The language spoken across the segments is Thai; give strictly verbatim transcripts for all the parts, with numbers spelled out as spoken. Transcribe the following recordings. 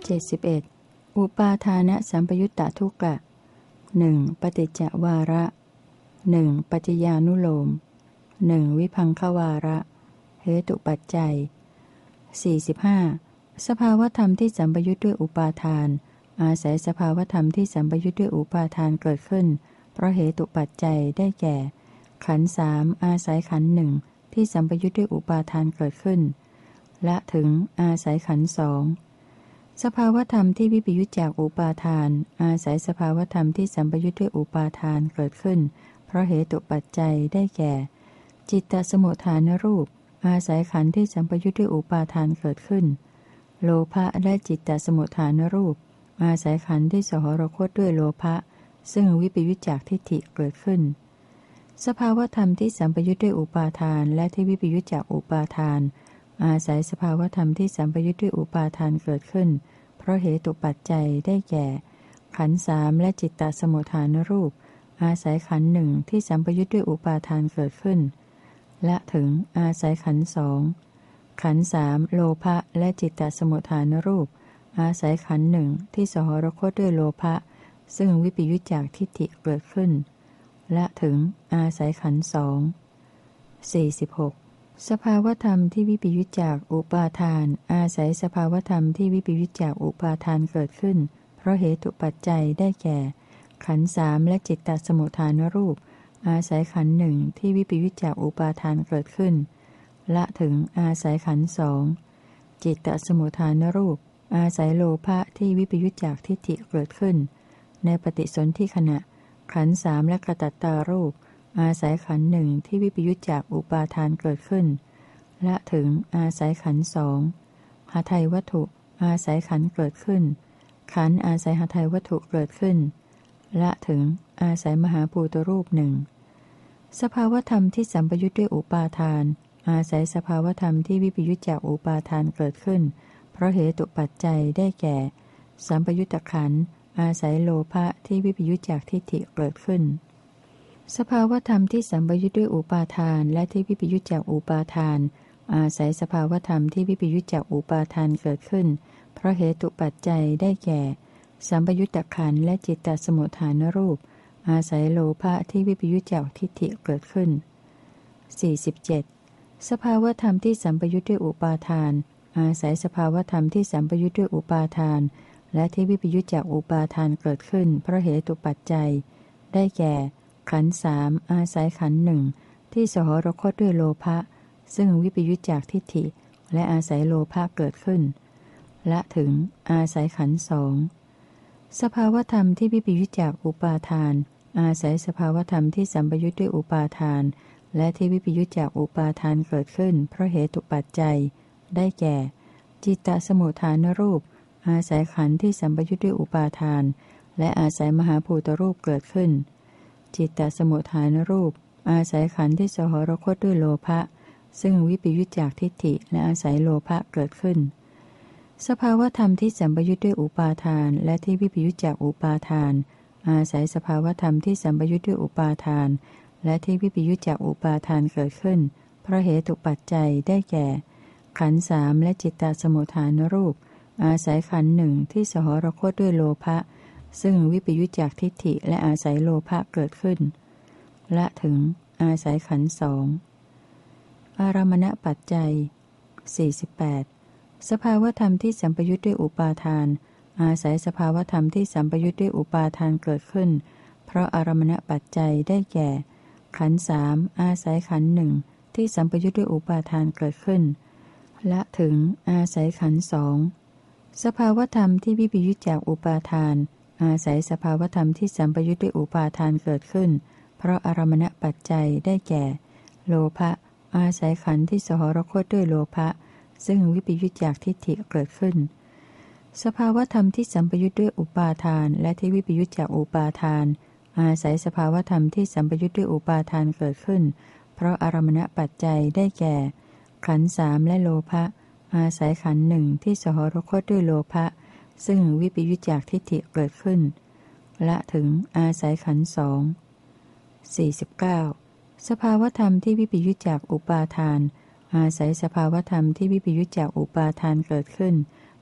เจ็ดสิบเอ็ดอุปาทานสัมปยุตตทุกกะหนึ่งปฏิจจวาระหนึ่งปัจจญานุโลมหนึ่งวิภังควาระเหตุปัจจัยสี่สิบห้าสภาวธรรมที่สัมปยุตด้วยอุปาทานอาศัยสภาวธรรมที่สัมปยุตด้วยอุปาทานเกิดขึ้นเพราะเหตุปัจจัยได้แก่ขันธ์สามอาศัยขันธ์หนึ่งที่สัมปยุตด้วยอุปาทานเกิดขึ้นและถึงอาศัยขันธ์สองสภาวธรรมที่วิปยุจจากอุปาทานอาศัยสภาวธรรมที่สัมปยุตด้วยอุปาทานเกิดขึ้นเพราะเหตุปัจจัยได้แก่จิตตสมุทฐานรูปอาศัยขันธ์ที่สัมปยุตด้วยอุปาทานเกิดขึ้นโลภะและจิตตสมุทฐานรูปอาศัยขันธ์ที่สหรคตด้วยโลภะซึ่งวิปยุจจากทิฏฐิเกิดขึ้นสภาวธรรมที่สัมปยุตด้วยอุปาทานและที่วิปยุจจากอุปาทานอาศัยสภาวธรรมที่สัมปยุตด้วยอุปาทานเกิดขึ้นเพราะเหตุปัจจัยได้แก่ขันธ์สามและจิตตสมุทฐานรูปอาศัยขันธ์หนึ่งที่สัมปยุตด้วยอุปาทานเกิดขึ้นและถึงอาศัยขันธ์สองขันธ์สามโลภะและจิตตสมุทฐานรูปอาศัยขันธ์หนึ่งที่สหรคตด้วยโลภะซึ่งวิปยุจจากทิฏฐิเกิดขึ้นและถึงอาศัยขันธ์สองสี่สิบหกสภาวธรรมที่วิปยุจจากอุปาทานอาศัยสภาวธรรมที่วิปยุจจากอุปาทานเกิดขึ้นเพราะเหตุปัจจัยได้แก่ขันธ์สามและจิตตสมุทฐานรูปอาศัยขันธ์หนึ่งที่วิปยุจจากอุปาทานเกิดขึ้นและถึงอาศัยขันธ์สองจิตตสมุทฐานรูปอาศัยโลภะที่วิปยุจจากทิฏฐิเกิดขึ้นในปฏิสนธิขณะขันธ์สามและกตัตตารูปอาศัยขันธ์หนึ่งที่วิปยุจจากอุปาทานเกิดขึ้นและถึงอาศัยขันธ์สองหทัยวัตถุอาศัยขันธ์เกิดขึ้นขันธ์อาศัยหทัยวัตถุเกิดขึ้นและถึงอาศัยมหาภูตรูปหนึ่งสภาวธรรมที่สัมปยุตด้วยอุปาทานอาศัยสภาวธรรมที่วิปยุจจากอุปาทานเกิดขึ้นเพราะเหตุปัจจัยได้แก่สัมปยุตตขันธ์อาศัยโลภะที่วิปยุจจากทิฏฐิเกิดขึ้นสภาวธรรมที่สัมปยุตด้วยอุปาทานและที่วิปยุจจากอุปาทานอาศัยสภาวธรรมที่วิปยุจจากอุปาทานเกิดขึ้นเพราะเหตุปัจจัยได้แก่สัมปยุตตขันธ์และจิตตสมุทฐานรูปอาศัยโลภะที่วิปยุจจากทิฏฐิเกิดขึ้นสี่สิบเจ็ดสภาวธรรมที่สัมปยุตด้วยอุปาทานอาศัยสภาวธรรมที่สัมปยุตด้วยอุปาทานและที่วิปยุจจากอุปาทานเกิดขึ้นเพราะเหตุปัจจัยได้แก่ขันธ์สามอาศัยขันธ์หนึ่งที่สหรคตด้วยโลภะซึ่งวิปยุจจากทิฏฐิและอาศัยโลภะเกิดขึ้นและถึงอาศัยขันธ์สองสภาวธรรมที่วิปยุจจากอุปาทานอาศัยสภาวธรรมที่สัมปยุตด้วยอุปาทานและที่วิปยุจจากอุปาทานเกิดขึ้นเพราะเหตุปัจจัยได้แก่จิตตสมุทฐานรูปอาศัยขันธ์ที่สัมปยุตด้วยอุปาทานและอาศัยมหาภูตรูปเกิดขึ้นจิตตสมุทฐานรูปอาศัยขันธ์ที่สหรคตด้วยโลภะซึ่งวิปยุจจากทิฏฐิและอาศัยโลภะเกิดขึ้นสภาวธรรมที่สัมปยุตด้วยอุปาทานและที่วิปยุจจากอุปาทานอาศัยสภาวธรรมที่สัมปยุตด้วยอุปาทานและที่วิปยุจจากอุปาทานเกิดขึ้นเพราะเหตุปัจจัยได้แก่ขันธ์สามและจิตตสมุทฐานรูปอาศัยขันธ์หนึ่งที่สหรคตด้วยโลภะซึ่งวิปยุจจากทิฏฐิและอาศัยโลภะเกิดขึ้นและถึงอาศัยขันธ์สองอารมณปัจจัยสี่สิบแปดสภาวธรรมที่สัมปยุตด้วยอุปาทานอาศัยสภาวธรรมที่สัมปยุตด้วยอุปาทานเกิดขึ้นเพราะอารมณปัจจัยได้แก่ขันธ์สามอาศัยขันธ์หนึ่งที่สัมปยุตด้วยอุปาทานเกิดขึ้นและถึงอาศัยขันธ์สองสภาวธรรมที่วิปยุจจากอุปาทานอาศัยสภาวธรรมที่สัมปยุตด้วยอุปาทานเกิดขึ้นเพราะอารมณปัจจัยได้แก่โลภะอาศัยขันธ์ที่สหรคตด้วยโลภะซึ่งวิปยุจจากทิฏฐิเกิดขึ้นสภาวธรรมที่สัมปยุตด้วยอุปาทานและที่วิปยุจจากอุปาทานอาศัยสภาวธรรมที่สัมปยุตด้วยอุปาทานเกิดขึ้นเพราะอารมณปัจจัยได้แก่ขันธ์สามและโลภะอาศัยขันธ์หนึ่งที่สหรคตด้วยโลภะซึ่งวิปยุจจากทิฏฐิเกิดขึ้นและถึงอาศัยขันธ์สองสี่สิบเก้าสภาวธรรมที่วิปยุจจากอุปาทานอาศัยสภาวธรรมที่วิปยุจจากอุปาทานเกิดขึ้นเพ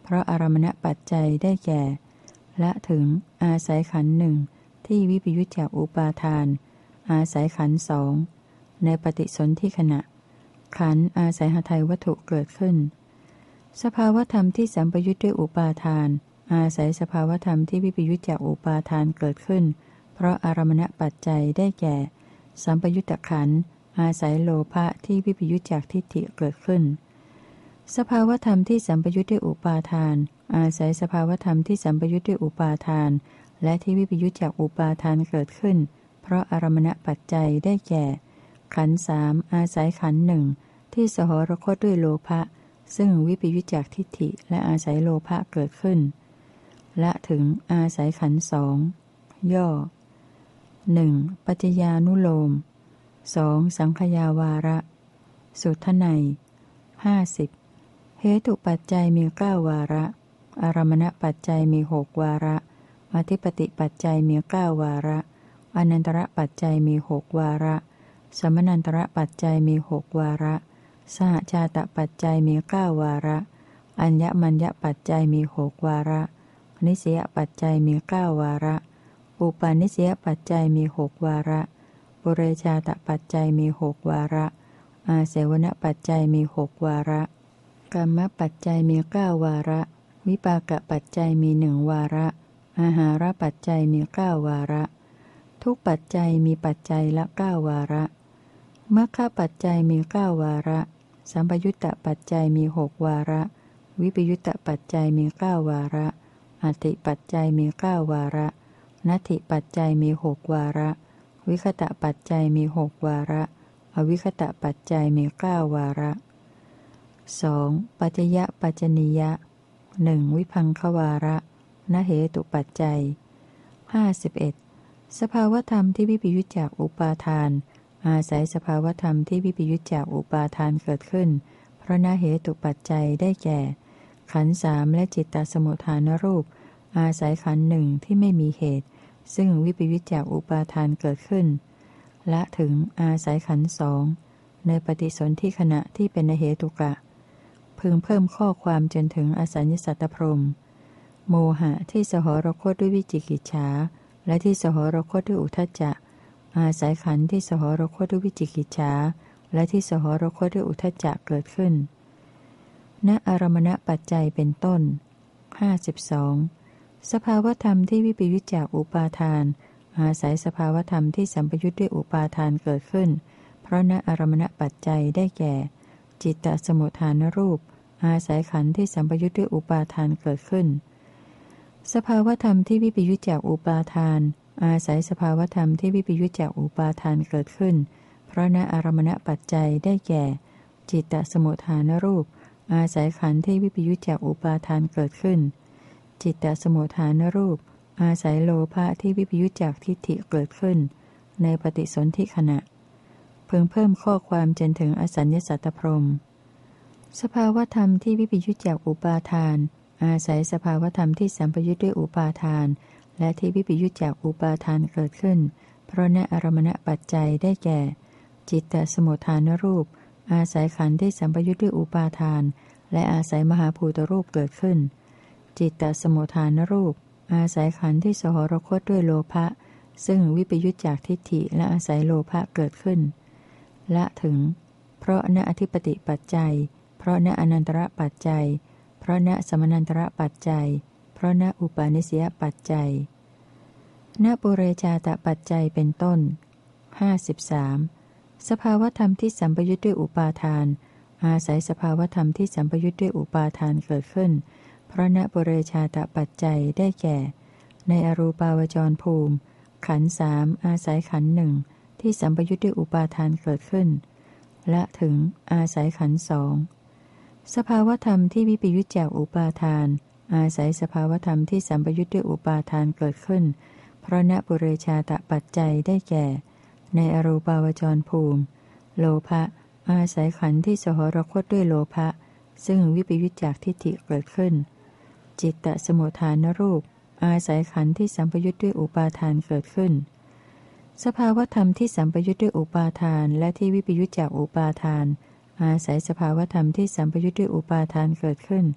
เพราะอารมณปัจจัยได้แก่ ละถึงอาศัยขันธ์หนึ่งที่วิปยุจจากอุปาทานอาศัยขันธ์สองในปฏิสนธิขณะขันธ์อาศัยหทัยวัตถุเกิดขึ้นสภาวธรรมที่สัมปยุจด้วยอุปาทานอาศัยสภาวธรรมที่วิปยุจจากอุปาทานเกิดขึ้นเพราะอารมณปัจจัยได้แก่สัมปยุตตะขันธ์อาศัยโลภะที่วิปยุจจากทิฏฐิเกิดขึ้นสภาวธรรมที่สัมปยุจด้วยอุปาทานอาศัยสภาวธรรมที่สัมปยุจด้วยอุปาทานและที่วิปยุจจากอุปาทานเกิดขึ้นเพราะอารมณปัจจัยได้แก่ขันธ์สามอาศัยขันธ์หนึ่งที่สหรคตด้วยโลภะซึ่งวิปยุจจากทิฏฐิและอาศัยโลภะเกิดขึ้นละถึงอาศัยขันธ์สองย่อหนึ่งปัจจญานุโลมสองสังขยาวาระสุทไนยห้าสิบเหตุปัจจัยมีเก้าวาระอารมณปัจจัยมีหกวาระอธิปติปัจจัยมีเก้าวาระอนันตระปัจจัยมีหกวาระสมนันตระปัจจัยมีหกวาระสหชาตปัจจัยมีเก้าวาระอัญญมัญญปัจจัยมีหกวาระนิสยปัจจัยมีเก้าวาระอุปาณิสยปัจจัยมีหกวาระปุเรชาตปัจจัยมีหกวาระอาเสวนปัจจัยมีหกวาระกรรมปัจจัยมีเก้าวาระวิปากปัจจัยมีหนึ่งวาระอาหารปัจจัยมีเก้าวาระทุกปัจจัยมีปัจจัยละเก้าวาระมัคคปัจจัยมีเก้าวาระสัมปยุตตปัจจัยมีหกวาระวิปยุตตปัจจัยมีเก้าวาระอติปัจจัยมีเก้าวาระนัตถิปัจจัยมีหกวาระวิคตะปัจจัยมีหกวาระอวิคตะปัจจัยมีเก้าวาระสองปัจจยปัจจนิยะหนึ่งวิภังควาระนเหตุปัจจัยห้าสิบเอ็ดสภาวธรรมที่วิปยุจจากอุปาทานอาศัยสภาวธรรมที่วิปยุจจากอุปาทานเกิดขึ้นเพราะนเหตุปัจจัยได้แก่ขันธ์สามและจิตตสมุทฐานรูปอาศัยขันธ์หนึ่งที่ไม่มีเหตุซึ่งวิปยุจจากอุปาทานเกิดขึ้นละถึงอาศัยขันธ์สองในปฏิสนธิขณะที่เป็นนเหตุกะพึงเพิ่มข้อความจนถึงอสัญญสัตตพรหมโมหะที่สหรคตด้วยวิจิกิจฉาและที่สหรคตด้วยอุทธัจจะอาศัยขันธ์ที่สหรคตด้วยวิจิกิจฉาและที่สหรคตด้วยอุทธัจจะเกิดขึ้นณอารมณปัจจัยเป็นต้นห้าสิบสองสภาวธรรมที่วิปยุจจากอุปาทานอาศัยสภาวธรรมที่สัมปยุจด้วยอุปาทานเกิดขึ้นเพราะณอารมณปัจจัยได้แก่จิตตสมุทฐานรูปอาศัยขันธ์ที่สัมปยุจด้วยอุปาทานเกิดขึ้นสภาวธรรมที่วิปยุจจากอุปาทานอาศัยสภาวธรรมที่วิปยุจจากอุปาทานเกิดขึ้นเพราะณอารมณปัจจัยได้แก่จิตตสมุทฐานรูปอาศัยขันธ์ที่วิปยุจจากอุปาทานเกิดขึ้นจิตตสมุทฐานรูปอาศัยโลภะที่วิปยุจจากทิฏฐิเกิดขึ้นในปฏิสนธิขณะเพิ่งเพิ่มข้อความจนถึงอสัญญสัตตพรหมสภาวธรรมที่วิปยุจจากอุปาทานอาศัยสภาวธรรมที่สัมปยุจด้วยอุปาทานและที่วิปยุจจากอุปาทานเกิดขึ้นเพราะณอารมณปัจจัยได้แก่จิตตสมุทฐานรูปอาศัยขันธ์ที่สัมปยุจด้วยอุปาทานและอาศัยมหาภูตรูปเกิดขึ้นจิตตสมุทฐานรูปอาศัยขันธ์ที่สหรคตด้วยโลภะซึ่งวิปยุจจากทิฏฐิและอาศัยโลภะเกิดขึ้นละถึงเพราะณอธิปติปัจจัยเพราะณอนันตระปัจจัยเพราะณสมนันตระปัจจัยเพราะณอุปาณิสยปัจจัยณปุเรชาตปัจจัยเป็นต้นห้าสิบสามสภาวธรรมที่สัมปยุจด้วยอุปาทานอาศัยสภาวธรรมที่สัมปยุจด้วยอุปาทานเกิดขึ้นเพราะณปุเรชาตปัจจัยได้แก่ในอรูปาวจรภูมิขันธ์สามอาศัยขันธ์หนึ่งที่สัมปยุจด้วยอุปาทานเกิดขึ้นและถึงอาศัยขันธ์สองสภาวธรรมที่วิปยุจจากอุปาทานอาศัยสภาวธรรมที่สัมปยุจด้วยอุปาทานเกิดขึ้นเพราะณปุเรชาตปัจจัยได้แก่ในอรูปาวจรภูมิโลภะอาศัยขันธ์ที่สหรคตด้วยโลภะซึ่งวิปยุจจากทิฏฐิเกิดขึ้นจิตตสมุทฐานรูปอาศัยขันธ์ที่สัมปยุจด้วยอุปาทานเกิดขึ้นสภาวธรรมที่สัมปยุจด้วยอุปาทานและที่วิปยุจจากอุปาทานอาศัยสภาวธรรมที่สัมปยุจด้วยอุปาทานเกิดขึ้น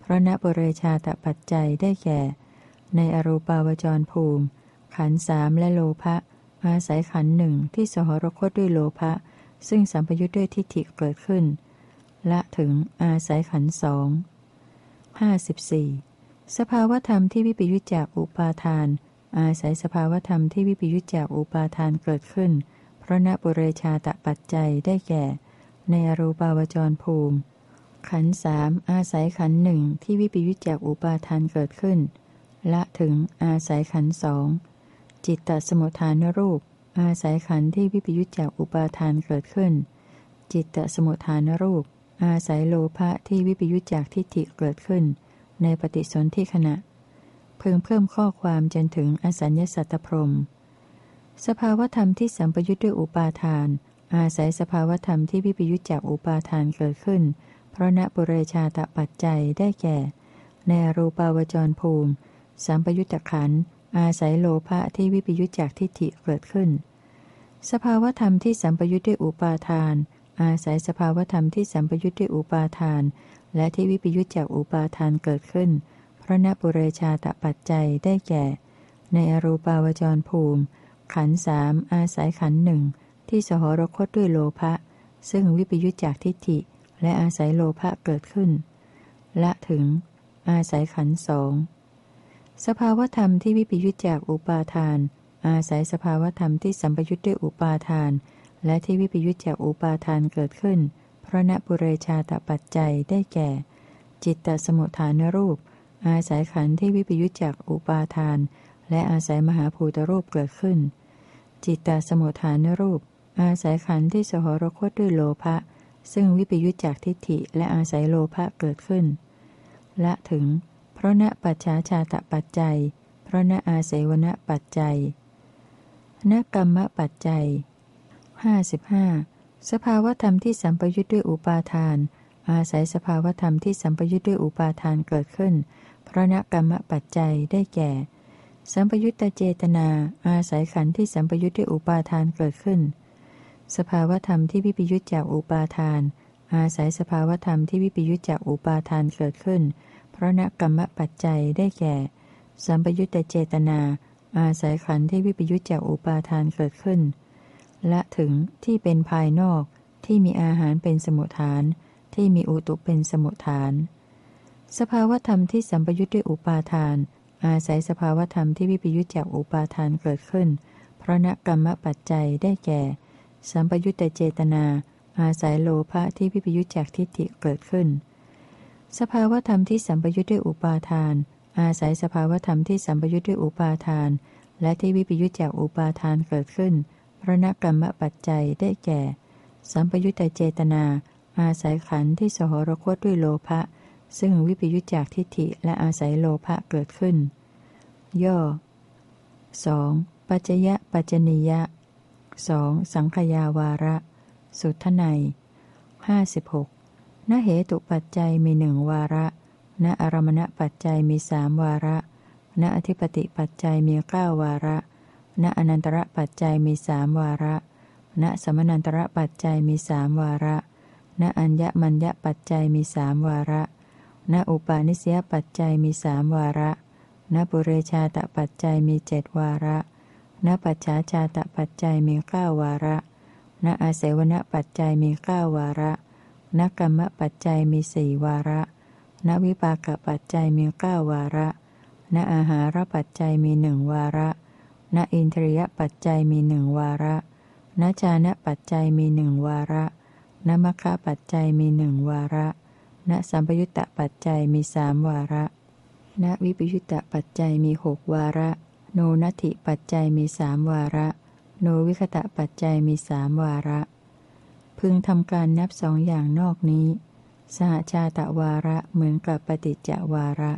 เพราะณปุเรชาตปัจจัยได้แก่ในอรูปาวจรภูมิขันธ์สามและโลภะอาศัยขันธ์หนึ่งที่สหรคตด้วยโลภะซึ่งสัมปยุทธ์ด้วยทิฏฐิเกิดขึ้นละถึงอาศัยขันธ์สองห้าสิบสี่สภาวธรรมที่วิปยุจจากอุปาทานอาศัยสภาวธรรมที่วิปยุจจากอุปาทานเกิดขึ้นเพราะณปุเรชาตปัจจัยได้แก่ในอรูปาวจรภูมิขันธ์สามอาศัยขันธ์หนึ่งที่วิปยุจจากอุปาทานเกิดขึ้นละถึงอาศัยขันธ์สองจิตตสมุทฐานรูปอาศัยขันธ์ที่วิปยุจจากอุปาทานเกิดขึ้นจิตตสมุทฐานรูปอาศัยโลภะที่วิปยุจจากทิฏฐิเกิดขึ้นในปฏิสนธิขณะเพิ่มเพิ่มข้อความจนถึงอสัญญสัตตพรหมสภาวธรรมที่สัมปยุทธ์ด้วยอุปาทานอาศัยสภาวธรรมที่วิปยุจจากอุปาทานเกิดขึ้นเพราะณปุเรชาตปัจจัยได้แก่ในอรูปาวจรภูมิสัมปยุตตะขันธ์อาศัยโลภะที่วิปยุจจากทิฏฐิเกิดขึ้นสภาวธรรมที่สัมปยุทธ์ด้วยอุปาทานอาศัยสภาวธรรมที่สัมปยุทธ์ด้วยอุปาทานและที่วิปยุจจากอุปาทานเกิดขึ้นเพราะณปุเรชาตปัจจัยได้แก่ในอรูปาวจรภูมิขันธ์สามอาศัยขันธ์หนึ่งที่สหรคตด้วยโลภะซึ่งวิปยุจจากทิฏฐิและอาศัยโลภะเกิดขึ้นละถึงอาศัยขันธ์สองสภาวธรรมที่วิปยุจจากอุปาทานอาศัยสภาวธรรมที่สัมปยุทธ์ด้วยอุปาทานและที่วิปยุจจากอุปาทานเกิดขึ้นเพราะณปุเรชาตปัจจัยได้แก่จิตตสมุทฐานรูปอาศัยขันธ์ที่วิปยุจจากอุปาทานและอาศัยมหาภูตรูปเกิดขึ้นจิตตสมุทฐานรูปอาศัยขันธ์ที่สหรคตด้วยโลภะซึ่งวิปยุจจากทิฏฐิและอาศัยโลภะเกิดขึ้นละถึงเพราะณปัจฉาชาตปัจจัยเพราะณอาศัยวณปัจจัยณกรรมปัจจัยห้าสิบห้าสภาวธรรมที่สัมปยุทธ์ด้วยอุปาทานอาศัยสภาวธรรมที่สัมปยุทธ์ด้วยอุปาทานเกิดขึ้นเพราะณกรรมปัจจัยได้แก่สัมปยุตตเจตนาอาศัยขันธ์ที่สัมปยุทธ์ด้วยอุปาทานเกิดขึ้นสภาวธรรมที่วิปยุจจากอุปาทานอาศัยสภาวธรรมที่วิปยุจจากอุปาทานเกิดขึ้นเพราะณกรรมปัจจัยได้แก่สัมปยุตตเจตนาอาศัยขันธ์ที่วิปยุจจากอุปาทานเกิดขึ้นและถึงที่เป็นภายนอกที่มีอาหารเป็นสมุฏฐานที่มีอุตุเป็นสมุฏฐานสภาวธรรมที่สัมปยุทธ์ด้วยอุปาทานอาศัยสภาวธรรมที่วิปยุจจากอุปาทานเกิดขึ้นเพราะณกรรมปัจจัยได้แก่สัมปยุตตเจตนาอาศัยโลภะที่วิปยุจจากทิฏฐิเกิดขึ้นสภาวธรรมที่สัมปยุทธ์ด้วยอุปาทานอาศัยสภาวธรรมที่สัมปยุทธ์ด้วยอุปาทานและที่วิปยุจจากอุปาทานเกิดขึ้นเพราะณกรรมปัจจัยได้แก่สัมปยุตตเจตนาอาศัยขันธ์ที่สหรคตด้วยโลภะซึ่งวิปยุจจากทิฏฐิและอาศัยโลภะเกิดขึ้นย่อ สอง ปัจจยปัจจนียะ สอง สังขยาวาระ สุทไนยห้าสิบหกณเหตุปัจจัยมีหนึ่งวาระณอารมณปัจจัยมีสามวาระณอธิปติปัจจัยมีเก้าวาระณอนันตระปัจจัยมีสามวาระณสมนันตระปัจจัยมีสามวาระณอัญญมัญญปัจจัยมีสามวาระณอุปาณิสยปัจจัยมีสามวาระณปุเรชาตปัจจัยมีเจ็ดวาระณปัจฉาชาตปัจจัยมีเก้าวาระณอาศัยวณปัจจัยมีเก้าวาระณกรรมปัจจัยมีสี่วาระณวิปากปัจจัยมีเก้าวาระณอาหารปัจจัยมีหนึ่งวาระณอินทรียปัจจัยมีหนึ่งวาระณฌานปัจจัยมีหนึ่งวาระณมัคคะปัจจัยมีหนึ่งวาระณสัมปยุตตปัจจัยมีสามวาระณวิปยุตตปัจจัยมีหกวาระโนนัตถิปัจจัยมีสามวาระโนวิคตะปัจจัยมีสามวาระพึงทำการนับสองอย่างนอกนี้สหชาตวาระเหมือนกับปฏิจจวาระ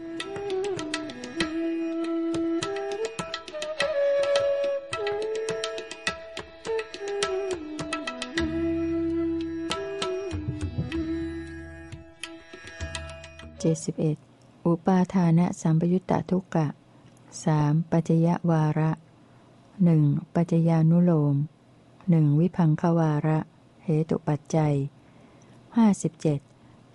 เจ็ดสิบเอ็ดอุปาทานะสัมปยุตตทุกกะสามปัจจยวาระหนึ่งปัจจญานุโลมหนึ่งวิภังควาระเหตุปัจจัยห้าสิบเจ็ด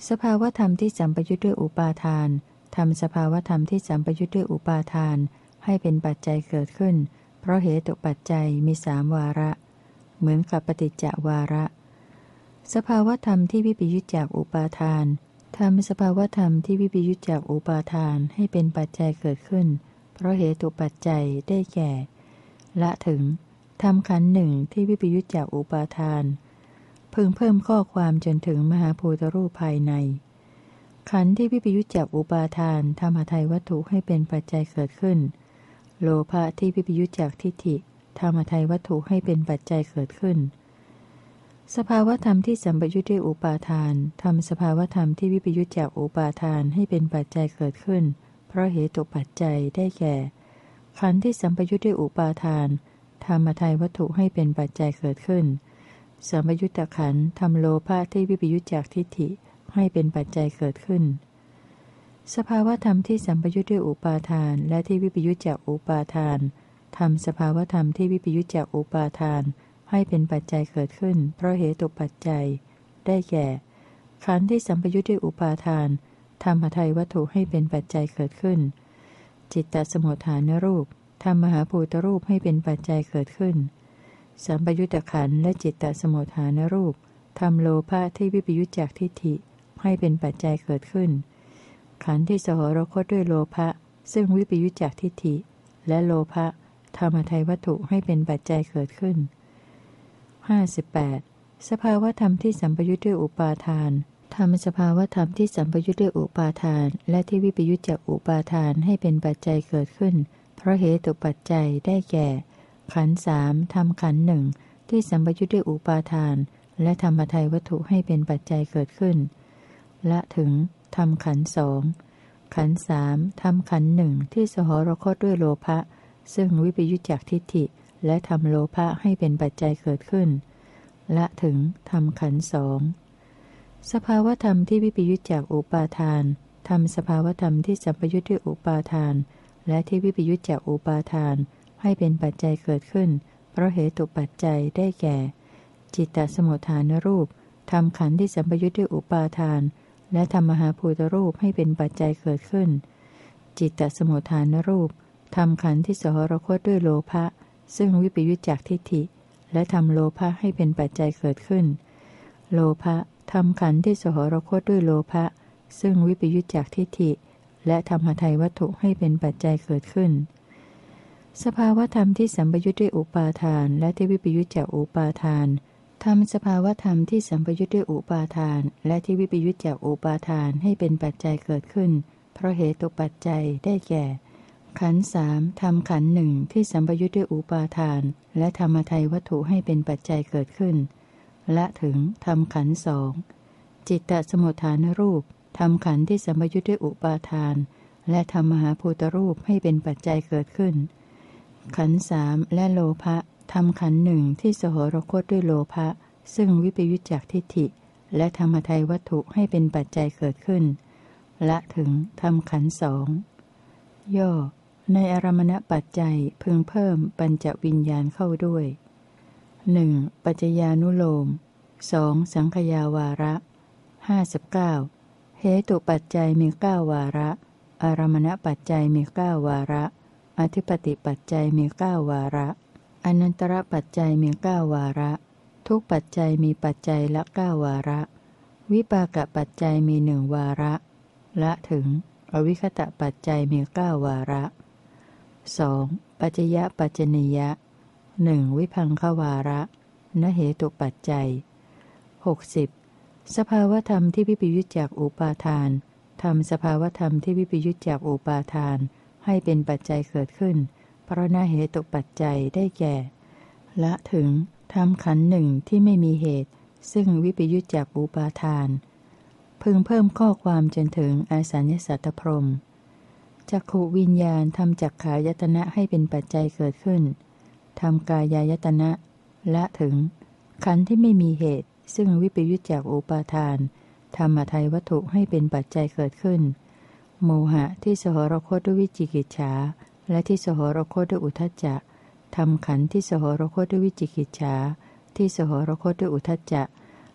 สภาวธรรมที่สัมปยุทธ์ด้วยอุปาทานทำสภาวธรรมที่สัมปยุทธ์ด้วยอุปาทานให้เป็นปัจจัยเกิดขึ้นเพราะเหตุปัจจัยมีสามวาระเหมือนกับปฏิจจวาระสภาวธรรมที่วิปยุจจากอุปาทานทำสภาวธรรมที่วิปยุจจากอุปาทานให้เป็นปัจจัยเกิดขึ้นเพราะเหตุปัจจัยได้แก่ละถึงทำขันธ์หนึ่งที่วิปยุจจากอุปาทานพึงเพิ่มข้อความจนถึงมหาภูตรูปภายในขันธ์ที่วิปยุจจากอุปาทานทำหทัยวัตถุให้เป็นปัจจัยเกิดขึ้นโลภะที่วิปยุจจากทิฏฐิทำหทัยวัตถุให้เป็นปัจจัยเกิดขึ้นสภาวธรรมที่สัมปยุทธ์ด้วยอุปาทานทำสภาวธรรมที่วิปยุจจากอุปาทานให้เป็นปัจจัยเกิดขึ้นเพราะเหตุปัจจัยได้แก่ขันธ์ที่สัมปยุทธ์ด้วยอุปาทานทำหทัยวัตถุให้เป็นปัจจัยเกิดขึ้นสัมปยุตตะขันธ์ทำโลภะที่วิปยุจจากทิฏฐิให้เป็นปัจจัยเกิดขึ้นสภาวธรรมที่สัมปยุทธ์ด้วยอุปาทานและที่วิปยุจจากอุปาทานทำสภาวธรรมที่วิปยุจจากอุปาทานให้เป็นปัจจัยเกิดขึ้นเพราะเหตุปัจจัยได้แก่ขันธ์ที่สัมปยุทธ์ด้วยอุปาทานทำหทัยวัตถุให้เป็นปัจจัยเกิดขึ้นจิตตสมุฏฐานรูปทำมหาภูตรูปให้เป็นปัจจัยเกิดขึ้นสัมปยุตตะขันธ์และจิตตสมุฏฐานรูปทำโลภะที่วิปยุจจากทิฏฐิให้เป็นปัจจัยเกิดขึ้นขันธ์ที่สหรคตด้วยโลภะซึ่งวิปยุจจากทิฏฐิและโลภะทำหทัยวัตถุให้เป็นปัจจัยเกิดขึ้นห้าสิบแปดสภาวธรรมที่สัมปยุทธ์ด้วยอุปาทานทำสภาวธรรมที่สัมปยุทธ์ด้วยอุปาทานและที่วิปยุจจากอุปาทานให้เป็นปัจจัยเกิดขึ้นเพราะเหตุปัจจัยได้แก่ขันธ์สามทำขันธ์หนึ่งที่สัมปยุทธ์ด้วยอุปาทานและทำหทัยวัตถุให้เป็นปัจจัยเกิดขึ้นละถึงทำขันธ์สองขันธ์สามทำขันธ์หนึ่งที่สหรคตด้วยโลภะซึ่งวิปยุจจากทิฏฐิและทำโลภะให้เป็นปัจจัยเกิดขึ้นละถึงทำขันธ์สองสภาวธรรมที่วิปยุจจากอุปาทานทำสภาวธรรมที่สัมปยุทธ์ด้วยอุปาทานและที่วิปยุจจากอุปาทานให้เป็นปัจจัยเกิดขึ้นเพราะเหตุปัจจัยได้แก่จิตตสมุฏฐานรูปทำขันธ์ที่สัมปยุทธ์ด้วยอุปาทานและทำมหาภูตรูปให้เป็นปัจจัยเกิดขึ้นจิตตสมุฏฐานรูปทำขันธ์ที่สหรคตด้วยโลภะซึ่งวิปยุจจากทิฏฐิและทำโลภะให้เป็นปัจจัยเกิดขึ้นโลภะทำขันธ์ที่สหรคตด้วยโลภะซึ่งวิปยุจจากทิฏฐิและทำหทัยวัตถุให้เป็นปัจจัยเกิดขึ้นสภาวธรรมที่สัมปยุทธ์ด้วยอุปาทานและที่วิปยุจจากอุปาทานทำสภาวธรรมที่สัมปยุทธ์ด้วยอุปาทานและที่วิปยุจจากอุปาทานให้เป็นปัจจัยเกิดขึ้นเพราะเหตุปัจจัยได้แก่ขันธ์สามทำขันธ์หนึ่งที่สัมปยุทธ์ด้วยอุปาทานและทำหทัยวัตถุให้เป็นปัจจัยเกิดขึ้นละถึงทำขันธ์สองจิตตสมุฏฐานรูปทำขันธ์ที่สัมปยุทธ์ด้วยอุปาทานและทำมหาภูตรูปให้เป็นปัจจัยเกิดขึ้นขันธ์สามและโลภะทำขันธ์หนึ่งที่สหรคตด้วยโลภะซึ่งวิปยุจจากทิฏฐิและธรรมทัยวัตถุให้เป็นปัจจัยเกิดขึ้นละถึงทำขันธ์สองย่อในอารมณปัจจัยพึงเพิ่มปัญจวิญญาณเข้าด้วยหนึ่งปัจจญานุโลมสองสังขยาวาระห้าสิบเก้าเหตุปัจจัยมีเก้าวาระอารมณปัจจัยมีเก้าวาระอธิปติปัจจัยมีเก้าวาระอนันตรปัจจัยมีเก้าวาระทุกปัจจัยมีปัจจัยละเก้าวาระวิปากปัจจัยมีหนึ่งวาระละถึงอวิคตะปัจจัยมีเก้าวาระสองปัจจยปัจจนิยะหนึ่งวิภังควาระนเหตุปัจจัยหกสิบสภาวธรรมที่วิปยุจจากอุปาทานทำสภาวธรรมที่วิปยุจจากอุปาทานให้เป็นปัจจัยเกิดขึ้นเพราะนเหตุปัจจัยได้แก่ละถึงทำขันธ์หนึ่งที่ไม่มีเหตุซึ่งวิปยุจจากอุปาทานพึงเพิ่มข้อความจนถึงอาสัญญสัตตพรหมจักขุวิญญาณทำจักขายตนะให้เป็นปัจจัยเกิดขึ้นทำกายายตนะละถึงขันธ์ที่ไม่มีเหตุซึ่งวิปยุจจากอุปาทานทำหทัยวัตถุให้เป็นปัจจัยเกิดขึ้นโมหะที่สหรคตด้วยวิจิกิจฉาและที่สหรคตด้วยอุทธัจจะทำขันธ์ที่สหรคตด้วยวิจิกิจฉาที่สหรคตด้วยอุทธัจจะ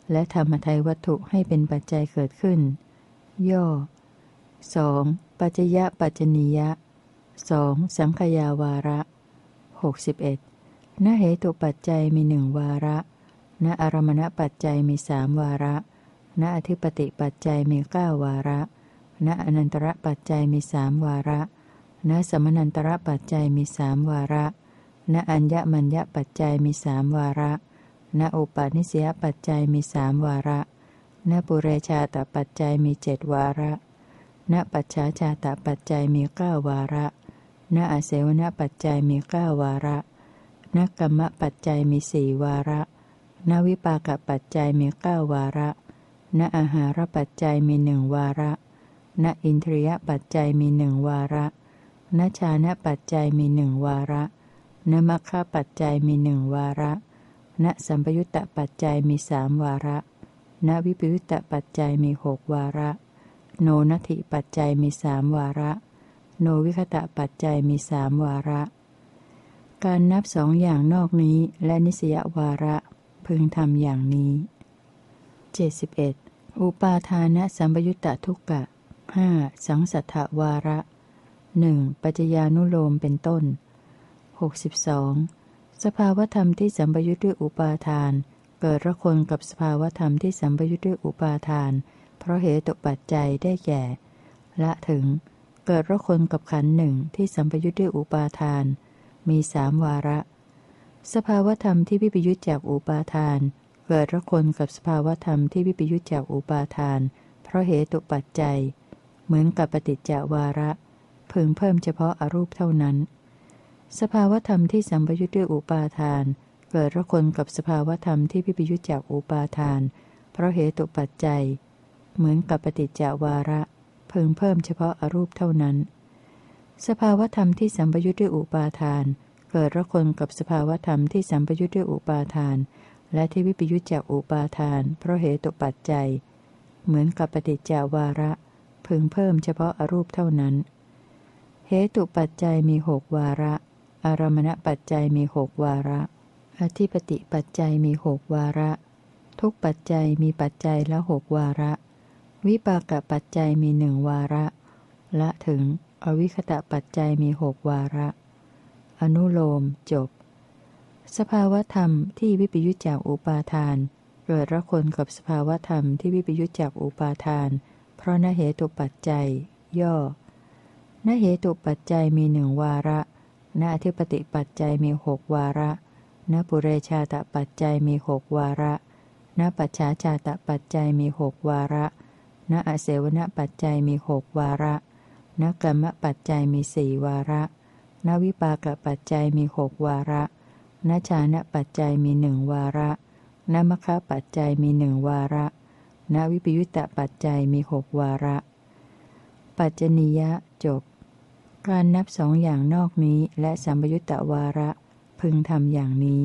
และธรรมทัยวัตถุให้เป็นปัจจัยเกิดขึ้น ย่อ สอง ปัจจยปัจจนียะ สอง สังขยาวาระ หกสิบเอ็ด ณเหตุปัจจัยมีหนึ่งวาระณอารมณปัจจัยมีสามวาระณอธิปติปัจจัยมีเก้าวาระณอนันตระปัจจัยมีสามวาระณสมนันตระปัจจัยมีสามวาระณอัญญมัญญปัจจัยมีสามวาระณอุปาณิสยปัจจัยมีสามวาระณปุเรชาตปัจจัยมีเจ็ดวาระณปัจฉาชาตปัจจัยมีเก้าวาระณอาเสวนปัจจัยมีเก้าวาระณกรรมปัจจัยมีสี่วาระณวิปากปัจจัยมีเก้าวาระณอาหารปัจจัยมีหนึ่งวาระณอินทรียปัจจัยมีหนึ่งวาระณฌานปัจจัยมีหนึ่งวาระณมัคคปัจจัยมีหนึ่งวาระณสัมปยุตตปัจจัยมีสามวาระณวิปยุตตปัจจัยมีหกวาระโนนัตถิปัจจัยมีสามวาระโนวิคตะปัจจัยมีสามวาระการนับสองอย่างนอกนี้และนิสยวาระพึงทำอย่างนี้ เจ็ดสิบเอ็ด อุปาทานสัมปยุตตทุกกะ ห้า สังสัทธวาระ หนึ่ง ปัจจญานุโลมเป็นต้น หกสิบสอง สภาวธรรมที่สัมปยุตด้วยอุปาทานเกิดระคนกับสภาวธรรมที่สัมปยุตด้วยอุปาทานเพราะเหตุปัจจัยได้แก่ละถึงเกิดระคนกับขันธ์หนึ่งที่สัมปยุตด้วยอุปาทานมีสามวาระสภาวธรรมที่วิปยุตจากอุปาทานเกิดระคนกับสภาวธรรมที่วิปยุตจากอุปาทานเพราะเหตุปัจจัยเหมือนกับปฏิจจวาระพึงเพิ่มเฉพาะอรูปเท่านั้นสภาวธรรมที่สัมปยุตด้วยอุปาทานเกิดระคนกับสภาวธรรมที่วิปยุตจากอุปาทานเพราะเหตุปัจจัยเหมือนกับปฏิจจวาระพึงเพิ่มเฉพาะอรูปเท่านั้นสภาวธรรมที่สัมปยุตด้วยอุปาทานเกิดระคนกับสภาวธรรมที่สัมปยุตด้วยอุปาทานและที่วิปยุตจากอุปาทานเพราะเหตุปัจจัยเหมือนกับปฏิจจวาระพึงเพิ่มเฉพาะอรูปเท่านั้นเหตุปัจจัยมีหกวาระอารมณปัจจัยมีหกวาระอธิปติปัจจัยมีหกวาระทุกปัจจัยมีปัจจัยละหกวาระวิปากปัจจัยมีหนึ่งวาระละถึงอวิคตะปัจจัยมีหกวาระอนุโลมจบสภาวธรรมที่วิปยุจจากอุปาทานเกิดระคนกับสภาวธรรมที่วิปยุจจากอุปาทานเพราะนเหตุปัจจัยย่อนเหตุปัจจัยมีหนึ่งวาระณอธิปติปัจจัยมีหกวาระณปุเรชาตปัจจัยมีหกวาระณปัจฉาชาตปัจจัยมีหกวาระณอาเสวนปัจจัยมีหกวาระณกรรมปัจจัยมีสี่วาระณวิปากปัจจัยมีหกวาระณฌานปัจจัยมีหนึ่งวาระณมัคคปัจจัยมีหนึ่งวาระณวิปยุตตปัจจัยมีหกวาระปัจจนียะจบการนับสองอย่างนอกนี้และสัมปยุตตวาระพึงทำอย่างนี้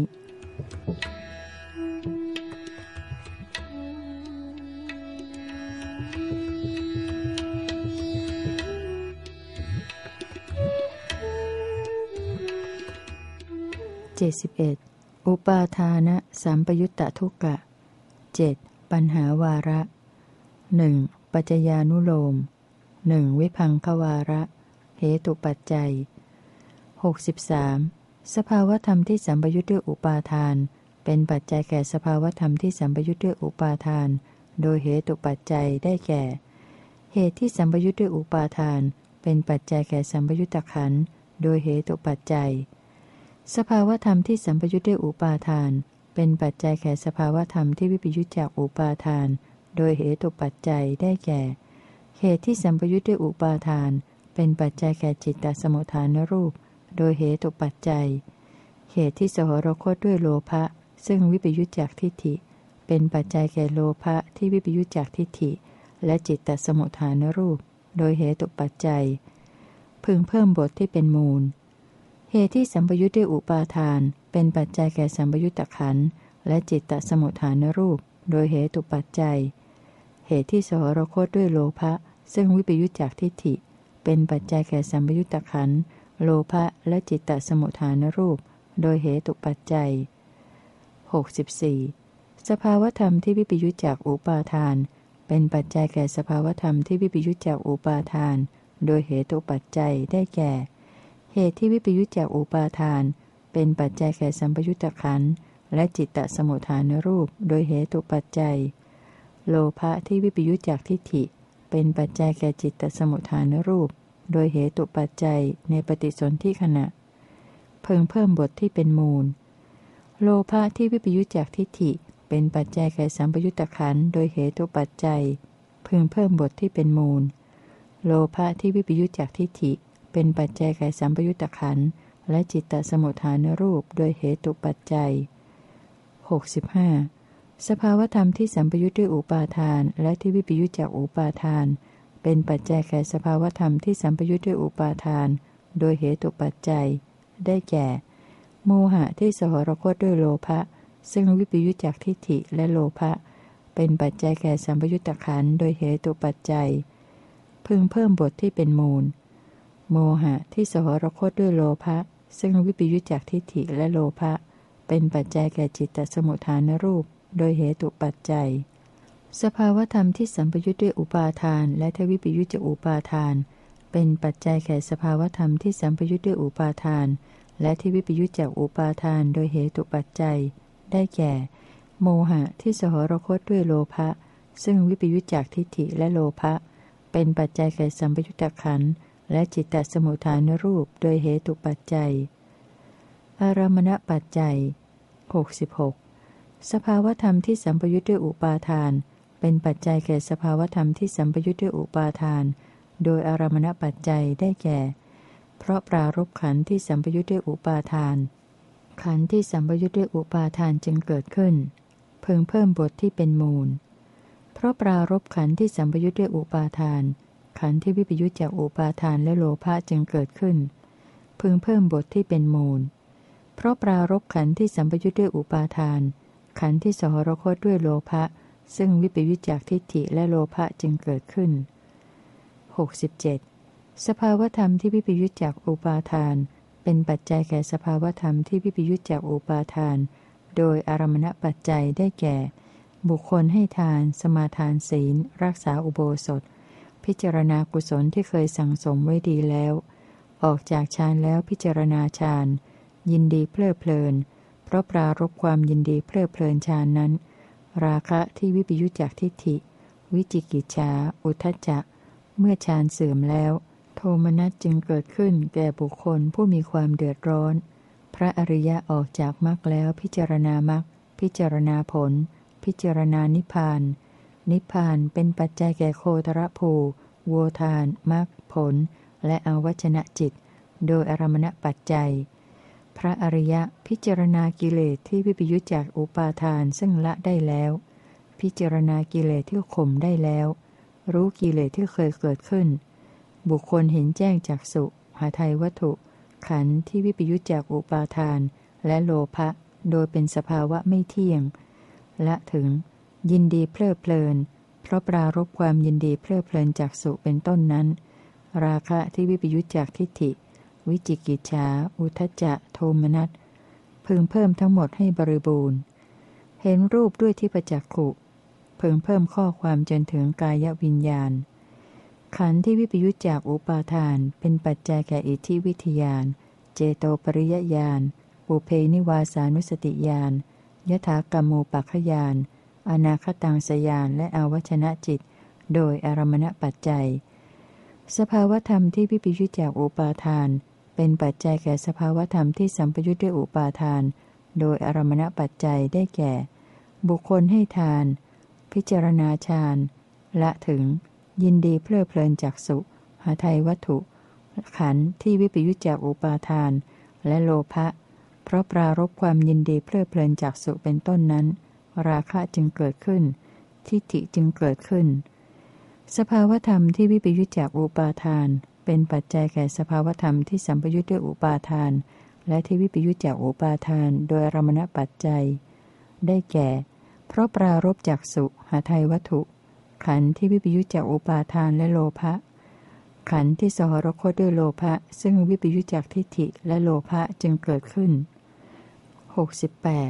เจ็ดสิบเอ็ดอุปาทานสัมปยุตตทุกกะเจ็ดปัญหาวาระหนึ่งปัจจญานุโลมหนึ่งวิภังควาระเหตุปัจจัยหกสิบสามสภาวธรรมที่สัมปยุตด้วยอุปาทานเป็นปัจจัยแก่สภาวธรรมที่สัมปยุตด้วยอุปาทานโดยเหตุปัจจัยได้แก่เหตุที่สัมปยุตด้วยอุปาทานเป็นปัจจัยแก่สัมปยุตตขันธ์โดยเหตุปัจจัยสภาวธรรมที่สัมปยุตด้วยอุปาทานเป็นปัจจัยแก่สภาวธรรมที่วิปยุตจากอุปาทานโดยเหตุปัจจัยได้แก่เหตุที่สัมปยุตด้วยอุปาทานเป็นปัจจัยแก่จิตตสมุทฐานรูปโดยเหตุปัจจัยเหตุที่สหรคตด้วยโลภะซึ่งวิปยุตจากทิฏฐิเป็นปัจจัยแก่โลภะที่วิปยุตจากทิฏฐิและจิตตสมุทฐานรูปโดยเหตุปัจจัยพึงเพิ่มบทที่เป็นมูลเหตุที่สัมปยุตด้วยอุปาทานเป็นปัจจัยแก่สัมปยุตตขันธ์และจิตตสมุทฐานรูปโดยเหตุปัจจัยเหตุที่สหรคตด้วยโลภะซึ่งวิปยุตจากทิฏฐิเป็นปัจจัยแก่สัมปยุตตขันธ์โลภะและจิตตสมุทฐานรูปโดยเหตุปัจจัยหกสิบสี่สภาวธรรมที่วิปยุจจากอุปาทานเป็นปัจจัยแก่สภาวธรรมที่วิปยุจจากอุปาทานโดยเหตุปัจจัยได้แก่เหตุที่วิปยุจจากอุปาทานเป็นปัจจัยแก่สัมปยุตตขันธ์และจิตตสมุฏฐานรูปโดยเหตุปัจจัยโลภะที่วิปยุจจากทิฏฐิเป็นปัจจัยแก่จิตตสมุฏฐานรูปโดยเหตุปัจจัยในปฏิสนธิขณะเพิ่งเพิ่มบทที่เป็นมูลโลภะที่วิปยุจจากทิฏฐิเป็นปัจจัยแก่สัมปยุตตขันธ์โดยเหตุปัจจัยพึงเพิ่มบทที่เป็นมูลโลภะที่วิปยุจจากทิฏฐิเป็นปัจจัยแก่สัมปยุตตขันธ์และจิตตสมุฏฐานรูปโดยเหตุปัจจัยหกสิบห้าสภาวธรรมที่สัมปยุทธ์ด้วยอุปาทานและที่วิปยุจจากอุปาทานเป็นปัจจัยแก่สภาวธรรมที่สัมปยุทธ์ด้วยอุปาทานโดยเหตุปัจจัยได้แก่โมหะที่สหรคตด้วยโลภะซึ่งวิปยุจจากทิฏฐิและโลภะเป็นปัจจัยแก่สัมปยุตตขันธ์โดยเหตุปัจจัยพึงเพิ่มบทที่เป็นมูลโมหะที่สหรคตด้วยโลภะซึ่งวิปยุจจากทิฏฐิและโลภะเป็นปัจจัยแก่จิตตสมุฏฐานรูปโดยเหตุปัจจัยสภาวธรรมที่สัมปยุทธ์ด้วยอุปาทานและทวิปยุจจากอุปาทานเป็นปัจจัยแก่สภาวธรรมที่สัมปยุทธ์ด้วยอุปาทานและที่วิปยุจจากอุปาทานโดยเหตุปัจจัยได้แก่โมหะที่สหรคตด้วยโลภะซึ่งวิปยุจจากทิฏฐิและโลภะเป็นปัจจัยแก่สัมปยุตตขันธ์และจิตตสมุฏฐานรูปโดยเหตุปัจจัยอารมณปัจจัยหกสิบหกสภาวธรรมที่สัมปยุทธ์ด้วยอุปาทานเป็นปัจจัยแก่สภาวธรรมที่สัมปยุทธ์ด้วยอุปาทานโดยอารมณปัจจัยได้แก่เพราะปรารภขันธ์ที่สัมปยุทธ์ด้วยอุปาทานขันธ์ที่สัมปยุทธ์ด้วยอุปาทานจึงเกิดขึ้นเพิ่งเพิ่มบทที่เป็นมูลเพราะปรารภขันธ์ที่สัมปยุทธ์ด้วยอุปาทานขันธ์ที่วิปยุจจากอุปาทานและโลภะจึงเกิดขึ้นพึงเพิ่มบทที่เป็นมูลเพราะปรารภขันธ์ที่สัมปยุทธ์ด้วยอุปาทานขันธ์ที่สหรคตด้วยโลภะซึ่งวิปยุจจากทิฏฐิและโลภะจึงเกิดขึ้นหกสิบเจ็ดสภาวธรรมที่วิปยุจจากอุปาทานเป็นปัจจัยแก่สภาวธรรมที่วิปยุจจากอุปาทานโดยอารมณปัจจัยได้แก่บุคคลให้ทานสมาทานศีลรักษาอุโบสถพิจารณากุศลที่เคยสั่งสมไว้ดีแล้วออกจากฌานแล้วพิจารณาฌานยินดีเพลิดเพลินเพราะปรารภความยินดีเพลิดเพลินฌานนั้นราคะที่วิปยุจจากทิฏฐิวิจิกิจฉาอุทธัจจะเมื่อฌานเสื่อมแล้วโทมนัสจึงเกิดขึ้นแก่บุคคลผู้มีความเดือดร้อนพระอริยะออกจากมรรคแล้วพิจารณามรรคพิจารณาผลพิจารณานิพพานนิพพานเป็นปัจจัยแก่โคตรภูโวทานมรรคผลและอวัชนะจิตโดยอารมณปัจจัยพระอริยะพิจารณากิเลสที่วิปยุจจากอุปาทานซึ่งละได้แล้วพิจารณากิเลสที่ข่มได้แล้วรู้กิเลสที่เคยเกิดขึ้นบุคคลเห็นแจ้งจักษุหาไทยวัตถุขันธ์ที่วิปยุจจากอุปาทานและโลภะโดยเป็นสภาวะไม่เที่ยงละถึงยินดีเพลิดเพลินเพราะปรารภความยินดีเพลิดเพลินจักษุเป็นต้นนั้นราคะที่วิปยุจจากทิฏฐิวิจิกิจฉาอุทธัจจะโทมนัสพึงเพิ่มทั้งหมดให้บริบูรณ์เห็นรูปด้วยทิพจักขุพึงเพิ่มข้อความจนถึงกายวิญญาณขันธ์ที่วิปยุจจากอุปาทานเป็นปัจจัยแก่อิทธิวิทยานเจโตปริยญาณปุเพนิวาสานุสติญาณยถากรรมูปัฏฐญาณอนาคตังสยานและอวัชนะจิตโดยอารมณปัจจัยสภาวธรรมที่วิปยุจจากอุปาทานเป็นปัจจัยแก่สภาวธรรมที่สัมปยุทธ์ด้วยอุปาทานโดยอารมณปัจจัยได้แก่บุคคลให้ทานพิจารณาฌานละถึงยินดีเพลิดเพลินจักษุหาไทยวัตถุขันธ์ที่วิปยุจจากอุปาทานและโลภะเพราะปรารภความยินดีเพลิดเพลินจักษุเป็นต้นนั้นราคะจึงเกิดขึ้นทิฏฐิจึงเกิดขึ้นสภาวธรรมที่วิปยุจจากอุปาทานเป็นปัจจัยแก่สภาวธรรมที่สัมปยุทธ์ด้วยอุปาทานและที่วิปยุจจากอุปาทานโดยอารมณปัจจัยได้แก่เพราะปรารภจักษุหาไทยวัตถุขันธ์ที่วิปยุจจากอุปาทานและโลภะขันธ์ที่สหรคตด้วยโลภะซึ่งวิปยุจจากทิฏฐิและโลภะจึงเกิดขึ้นหกสิบแปด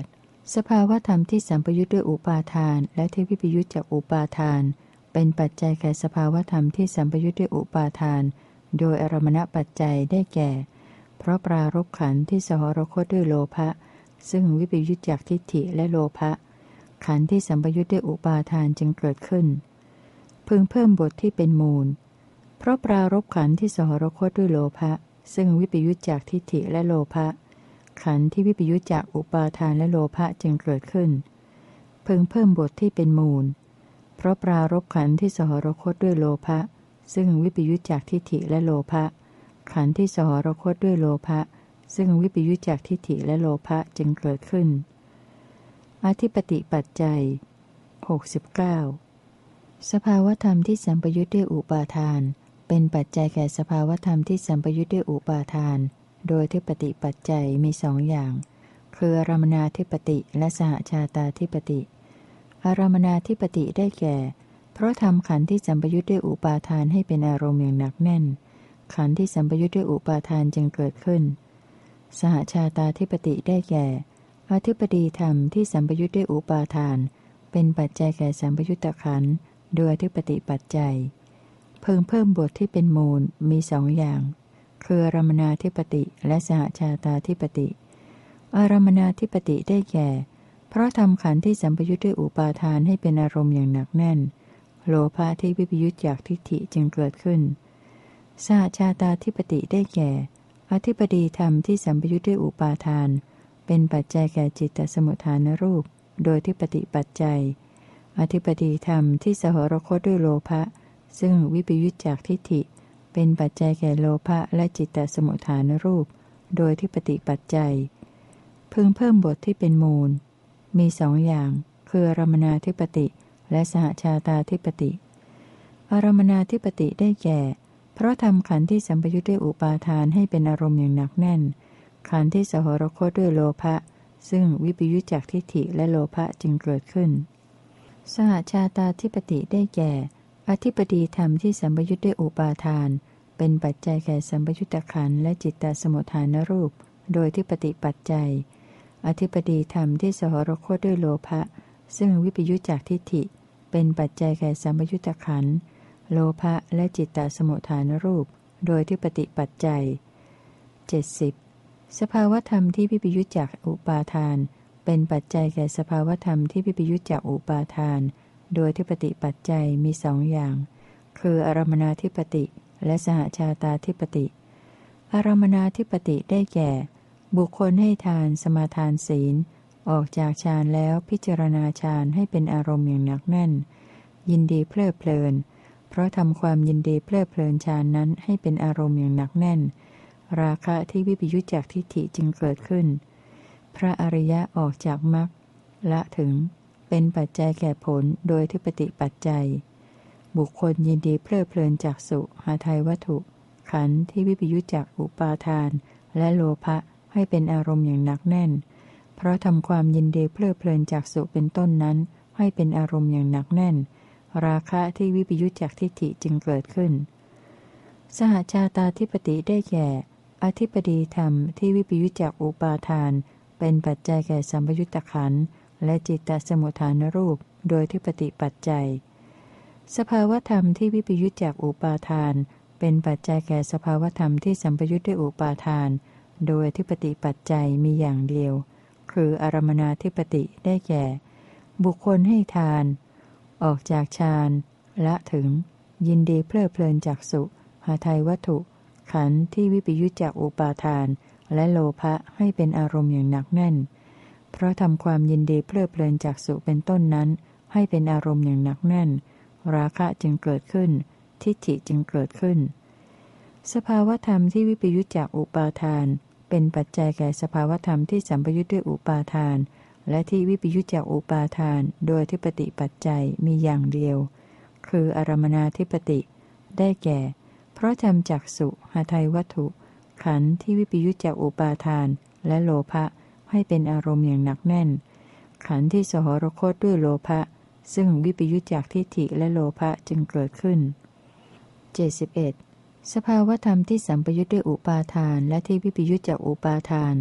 สภาวธรรมที่สัมปยุทธ์ด้วยอุปาทานและที่วิปยุทธจากอุปาทานเป็นปัจจัยแก่สภาวธรรมที่สัมปยุทธ์ด้วยอุปาทานโดยอารมณปัจจัยได้แก่เพราะปรารภขันธ์ที่สหรคตด้วยโลภะซึ่งวิปยุทธจากทิฏฐิและโลภะขันธ์ที่สัมปยุทธ์ด้วยอุปาทานจึงเกิดขึ้นพึงเพิ่มบทที่เป็นมูลเพราะปรารภขันธ์ที่สหรคตด้วยโลภะซึ่งวิปยุทธจากทิฏฐิและโลภะขันธ์ที่วิปยุทธจากอุปาทานและโลภะจึงเกิดขึ้นพึงเพิ่มบทที่เป็นมูลเพราะปรารภขันธ์ที่สหรคตด้วยโลภะซึ่งวิปยุทธจากทิฏฐิและโลภะขันธ์ที่สหรคตด้วยโลภะซึ่งวิปยุทธจากทิฏฐิและโลภะจึงเกิดขึ้นอธิปติปัจจัยหกสิบเก้าสภาวธรรมที่สัมปยุทธ์ด้วยอุปาทานเป็นปัจจัยแก่สภาวธรรมที่สัมปยุทธ์ด้วยอุปาทานโดยทิปติปัจจัยมีสองอย่างคืออารมณาธิปติและสหชาตาธิปติอารมณาธิปติได้แก่เพราะทำขันธ์ที่สัมปยุทธ์ด้วยอุปาทานให้เป็นอารมณ์อย่างหนักแน่นขันธ์ที่สัมปยุทธ์ด้วยอุปาทานจึงเกิดขึ้นสหชาตาธิปติได้แก่อธิปดีธรรมที่สัมปยุทธ์ด้วยอุปาทานเป็นปัจจัยแก่สัมปยุตตขันธ์โดยอธิปติปัจจัยเพิ่มเพิ่มบทที่เป็นมูลมีสองอย่างคืออารมณาธิปติและสหชาตาธิปติอารมณาธิปติได้แก่เพราะทำขันธ์ที่สัมปยุทธ์ด้วยอุปาทานให้เป็นอารมณ์อย่างหนักแน่นโลภะที่วิปยุทธจากทิฏฐิจึงเกิดขึ้นสหชาตาธิปติได้แก่อธิปดีธรรมที่สัมปยุทธ์ด้วยอุปาทานเป็นปัจจัยแก่จิตตสมุทฐานรูปโดยทิปติปัจจัยอธิปดีธรรมที่สหรคตด้วยโลภะซึ่งวิปยุทธจากทิฏฐิเป็นปัจจัยแก่โลภะและจิตตสมุทฐานรูปโดยทิปติปัจจัยพึงเพิ่มบทที่เป็นมูลมีสองอย่างคืออารมณาธิปติและสหชาตาธิปติอารมณาธิปติได้แก่เพราะทำขันธ์ที่สัมปยุทธ์ด้วยอุปาทานให้เป็นอารมณ์อย่างหนักแน่นขันธ์ที่สหรคตด้วยโลภะซึ่งวิปยุทธจากทิฏฐิและโลภะจึงเกิดขึ้นสหชาตาธิปติได้แก่อธิปดีธรรมที่สัมปยุทธ์ด้วยอุปาทานเป็นปัจจัยแก่สัมปยุตตขันธ์และจิตตสมุทฐานรูปโดยทิปติปัจจัยอธิปดีธรรมที่สหรคตด้วยโลภะซึ่งวิปยุทธจากทิฏฐิเป็นปัจจัยแก่สัมปยุตตขันธ์โลภะและจิตตสมุทฐานรูปโดยทิปติปัจจัยเจ็ดสิบสภาวธรรมที่วิปยุทธจากอุปาทานเป็นปัจจัยแก่สภาวธรรมที่วิปยุทธจากอุปาทานโดยทิปติปัจจัยมีสองอย่างคืออารมณาธิปติและสหชาตาธิปติอารมณาธิปติได้แก่บุคคลให้ทานสมาทานศีลออกจากฌานแล้วพิจารณาฌานให้เป็นอารมณ์อย่างหนักแน่นยินดีเพลิดเพลินเพราะทำความยินดีเพลิดเพลินฌานนั้นให้เป็นอารมณ์อย่างหนักแน่นราคะที่วิปยุทธจากทิฏฐิจึงเกิดขึ้นพระอริยะออกจากมรรคละถึงเป็นปัจจัยแก่ผลโดยทิปติปัจจัยบุคคลยินดีเพลิดเพลินจากสุหาไทยวัตถุขันธ์ที่วิปยุทธจากอุปาทานและโลภะให้เป็นอารมณ์อย่างหนักแน่นเพราะทำความยินดีเพลิดเพลินจากสุเป็นต้นนั้นให้เป็นอารมณ์อย่างหนักแน่นราคะที่วิปยุทธจากทิฏฐิจึงเกิดขึ้นสหชาตาธิปติได้แก่อธิปดีธรรมที่วิปยุทธจากอุปาทานเป็นปัจจัยแก่สัมปยุตตขันธ์และจิตตสมุทฐานรูปโดยทิปติปัจจัยสภาวธรรมที่วิปยุทธจากอุปาทานเป็นปัจจัยแก่สภาวธรรมที่สัมปยุทธ์ด้วยอุปาทานโดยทิปติปัจจัยมีอย่างเดียวคืออารมณาธิปติได้แก่บุคคลให้ทานออกจากฌานละถึงยินดีเพลิดเพลินจากสุหาไทยวัตถุขันธ์ที่วิปยุทธจากอุปาทานและโลภะให้เป็นอารมณ์อย่างหนักแน่นเพราะทำความยินดีเพลิดเพลินจากสุเป็นต้นนั้นให้เป็นอารมณ์อย่างหนักแน่นราคะจึงเกิดขึ้นทิฏฐิจึงเกิดขึ้นสภาวธรรมที่วิปยุทธจากอุปาทานเป็นปัจจัยแก่สภาวธรรมที่สัมปยุทธ์ด้วยอุปาทานและที่วิปยุทธจากอุปาทานโดยทิปติปัจจัยมีอย่างเดียวคืออารมณาธิปติได้แก่เพราะทำจักสุหาไทยวัตถุขันธ์ที่วิปยุทธจากอุปาทานและโลภะให้เป็นอารมณ์อย่างหนักแน่นขันธ์ที่สหรคตด้วยโลภะซึ่งวิปยุทธจากทิฏฐิและโลภะจึงเกิดขึ้นเจ็ดสิบเอ็ดสภาวธรรมที่สัมปยุทธ์ด้วยอุปาทานและที่วิปยุทธจากอุปาทาน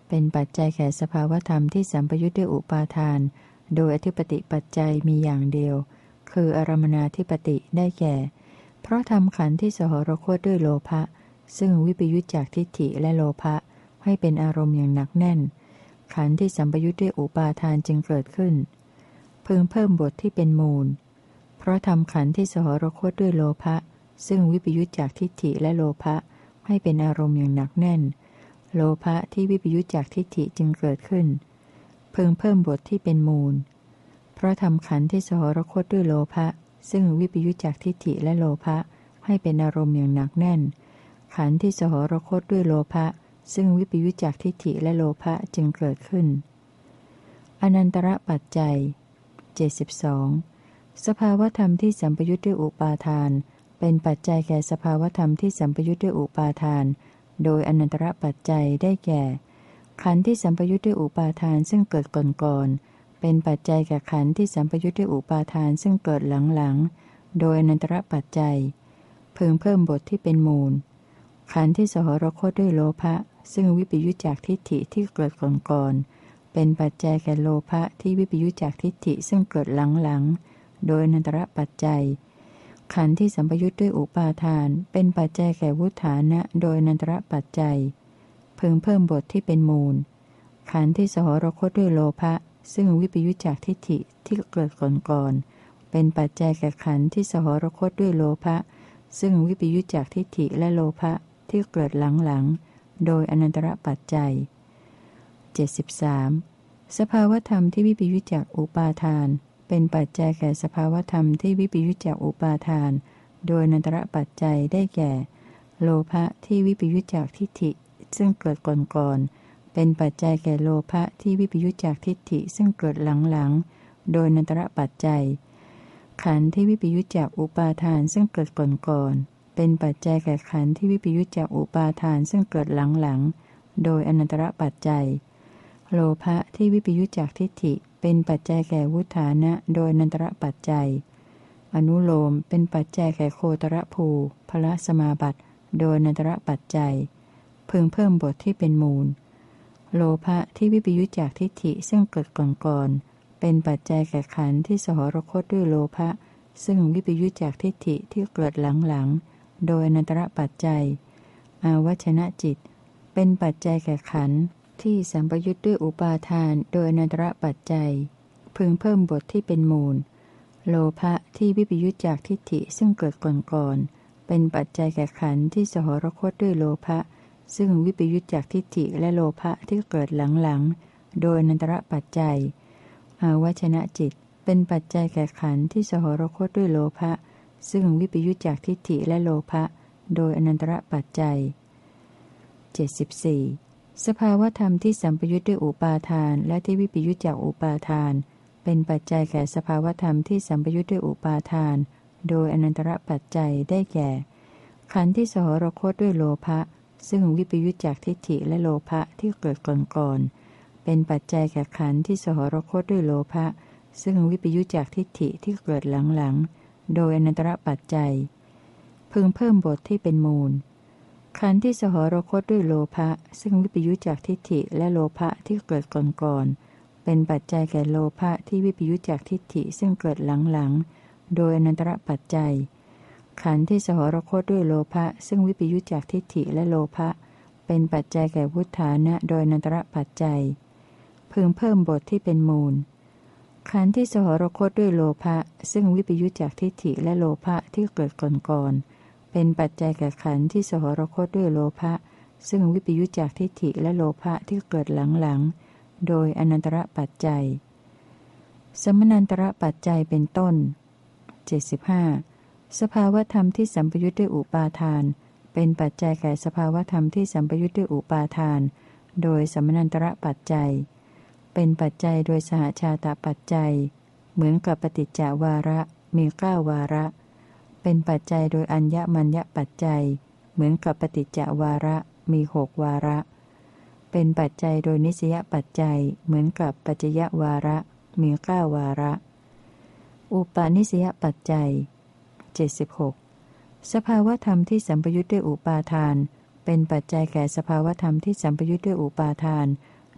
เป็นปัจจัยแก่สภาวธรรมที่สัมปยุทธ์ด้วยอุปาทานโดยอธิปติปัจจัยมีอย่างเดียวคืออารมณาธิปติได้แก่ เพราะทำขันธ์ที่สหรคตด้วยโลภะซึ่งวิปยุจจากทิฏฐิและโลภะให้เป็นอารมณ์อย่างหนักแน่นขันธ์ที่สัมปยุทธ์ด้วยอุปาทานจึงเกิดขึ้นพึงเพิ่มบทที่เป็นมูลเพราะทำขันธ์ที่สหรคตด้วยโลภะซึ่งวิปยุจจากทิฏฐิและโลภะให้เป็นอารมณ์อย่างหนักแน่นโลภะที่วิปยุจจากทิฏฐิจึงเกิดขึ้นพึงเพิ่มบทที่เป็นมูลเพราะทำขันธ์ที่สหรคตด้วยโลภะซึ่งวิปยุจจากทิฏฐิและโลภะให้เป็นอารมณ์อย่างหนักแน่นขันธ์ที่สหรคตด้วยโลภะซึ่งวิปยุจจากทิฏฐิและโลภะจึงเกิดขึ้นอนันตระปัจจัยเจ็ดสิบสองสภาวธรรมที่สัมปยุทธ์ด้วยอุปาทานเป็นปัจจัยแก่สภาวธรรมที่สัมปยุทธ์ด้วยอุปาทานโดยอนันตระปัจจัยได้แก่ขันธ์ที่สัมปยุทธ์ด้วยอุปาทานซึ่งเกิดก่อนๆเป็นปัจจัยแก่ขันธ์ที่สัมปยุทธ์ด้วยอุปาทานซึ่งเกิดหลังๆโดยอนันตระปัจจัยพึงเพิ่มบทที่เป็นมูลขันธ์ที่สหรคตด้วยโลภะซึ่งวิปยุจจากทิฏฐิที่เกิดก่อนๆเป็นปัจจัยแก่โลภะที่วิปยุจจากทิฏฐิซึ่งเกิดหลังๆโดยอนันตระปัจจัยขันธ์ที่สัมปยุทธ์ด้วยอุปาทานเป็นปัจจัยแก่วุฒานะโดยอนันตระปัจจัยพึงเพิ่มบทที่เป็นมูลขันธ์ที่สหรคตด้วยโลภะซึ่งวิปยุจจากทิฏฐิที่เกิดก่อนๆเป็นปัจจัยแก่ขันธ์ที่สหรคตด้วยโลภะซึ่งวิปยุจจากทิฏฐิและโลภะที่เกิดหลังๆโดยอนันตระปัจจัยเจ็ดสิบสามสภาวธรรมที่วิปยุจจากอุปาทานเป็นปัจจัยแก่สภาวธรรมที่วิปยุจจากอุปาทานโดยอนันตระปัจจัยได้แก่โลภะที่วิปยุจจากทิฏฐิซึ่งเกิดก่อนๆเป็นปัจจัยแก่โลภะที่วิปยุจจากทิฏฐิซึ่งเกิดหลังๆโดยอนันตระปัจจัยขันธ์ที่วิปยุจจากอุปาทานซึ่งเกิดก่อนๆเป็นปัจจัยแก่ขันธ์ที่วิปยุจจากอุปาทานซึ่งเกิดหลังๆโดยอนันตระปัจจัยโลภะที่วิปยุจจากทิฏฐิเป็นปัจจัยแก่วุฒานะโดยอนันตระปัจจัยอนุโลมเป็นปัจจัยแก่โคตรภูพละสมาบัติโดยอนันตระปัจจัยพึงเพิ่มบทที่เป็นมูลโลภะที่วิปยุจจากทิฏฐิซึ่งเกิดก่อนๆเป็นปัจจัยแก่ขันธ์ที่สหรคตด้วยโลภะซึ่งวิปยุจจากทิฏฐิที่เกิดหลังๆโดยอนันตระปัจจัยอาวัชนะจิตเป็นปัจจัยแก่ขันธ์ที่สัมปยุทธ์ด้วยอุปาทานโดยอนันตระปัจจัยพึงเพิ่มบทที่เป็นมูลโลภะที่วิปยุจจากทิฏฐิซึ่งเกิดก่อนๆเป็นปัจจัยแก่ขันธ์ที่สหรคตด้วยโลภะซึ่งวิปยุจจากทิฏฐิและโลภะที่เกิดหลังๆโดยอนันตระปัจจัยอาวัชนะจิตเป็นปัจจัยแก่ขันธ์ที่สหรคตด้วยโลภะซึ่งวิปยุจจากทิฏฐิและโลภะโดยอนันตระปัจจัยเจ็ดสิบสี่สภาวธรรมที่สัมปยุทธ์ด้วยอุปาทานและที่วิปยุจจากอุปาทานเป็นปัจจัยแก่สภาวธรรมที่สัมปยุทธ์ด้วยอุปาทานโดยอนันตระปัจจัยได้แก่ขันธ์ที่สหรคตด้วยโลภะซึ่งวิปยุจจากทิฏฐิและโลภะที่เกิดก่อนๆเป็นปัจจัยแก่ขันธ์ที่สหรคตด้วยโลภะซึ่งวิปยุจจากทิฏฐิที่เกิดหลังๆโดยอนันตระปัจจัยพึงเพิ่มบทที่เป็นมูลขันธ์ที่สหรคตด้วยโลภะซึ่งวิปยุจจากทิฏฐิและโลภะที่เกิดก่อนๆเป็นปัจจัยแก่โลภะที่วิปยุจจากทิฏฐิซึ่งเกิดหลังๆโดยอนันตระปัจจัยขันธ์ที่สหรคตด้วยโลภะซึ่งวิปยุจจากทิฏฐิและโลภะเป็นปัจจัยแก่วุฒานะโดยอนันตระปัจจัยพึงเพิ่มบทที่เป็นมูลขันธ์ที่สหรคตด้วยโลภะซึ่งวิปยุจจากทิฏฐิและโลภะที่เกิดก่อนๆเป็นปัจจัยแก่ขันธ์ที่สหรคตด้วยโลภะซึ่งวิปยุจจากทิฏฐิและโลภะที่เกิดหลังๆโดยอนันตระปัจจัยสมนันตระปัจจัยเป็นต้นเจ็ดสิบห้าสภาวธรรมที่สัมปยุทธ์ด้วยอุปาทานเป็นปัจจัยแก่สภาวธรรมที่สัมปยุทธ์ด้วยอุปาทานโดยสมนันตระปัจจัยเป็นปัจจัยโดยสหชาตปัจจัยเหมือนกับปฏิจจวาระมีเก้าวาระเป็นปัจจัยโดยอัญญมัญญปัจจัยเหมือนกับปฏิจจวาระมีหกวาระเป็นปัจจัยโดยนิสยปัจจัยเหมือนกับปัจจยวาระมีเก้าวาระอุปาณิสยปัจจัยเจ็ดสิบหกสภาวธรรมที่สัมปยุทธ์ด้วยอุปาทานเป็นปัจจัยแก่สภาวธรรมที่สัมปยุทธ์ด้วยอุปาทาน